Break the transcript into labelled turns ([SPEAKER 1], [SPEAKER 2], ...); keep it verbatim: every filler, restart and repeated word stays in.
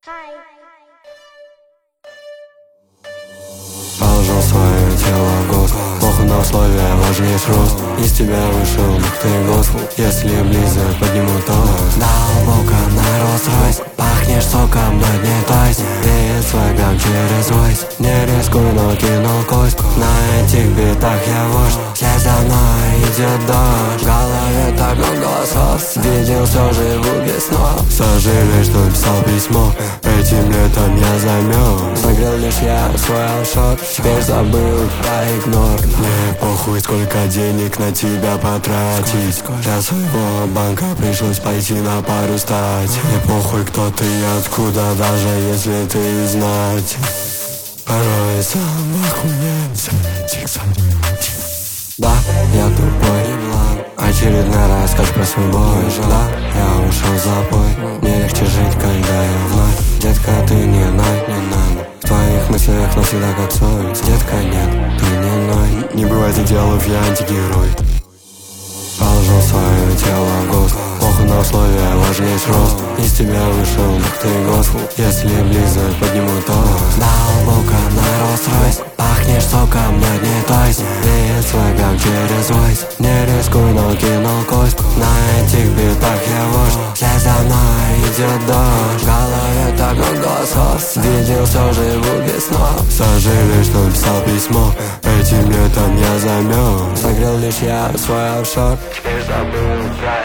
[SPEAKER 1] Положил свое тело в гос. Плохо на условия, важнее рост. Из тебя вышел ты гос. Если близок, подниму тост. Дал бока на Rolls-Royce. Пахнешь соком, но не тойс. Веет свэгом через войс. Не рискуй, но кинул кость. На этих битах я вождь. Вслед за мной идет дождь. В голове так много голосов. Видел все, живу без снов. Сожалею, что писал письмо. Этим летом я замёрз. Согрел лишь я свой офшор. Теперь забыл про игнор. Мне похуй, сколько денег на тебя потратить. Для своего банка пришлось пойти на пару стать. Мне похуй, кто ты и откуда, даже если ты знать. Порой сам охуенся. Да, я тупой. Очередной рассказ про свой бой. Да, я ушел в запой. Мне легче жить, когда я вновь. Детка, ты не ной, не надо. В твоих мыслях навсегда как совесть. Детка, нет, ты не ной. Не бывает идеалов, я антигерой. Положил свое тело в гос. Плохо на условия, важнее рост. Из тебя вышел ты гос. Если близок, подниму тост. Дал бока на Rolls-Royce. Пахнешь соком, но не тойс. Веет свэгом через войс. Не рискуй, но кинул кость. На этих битах я вождь. Вслед за мной идет дождь. В голове так много голосов. Видел все, живу без снов. Сожалею, что писал письмо. Этим летом я замёрз. Согрел лишь я свой офшор. Теперь забыл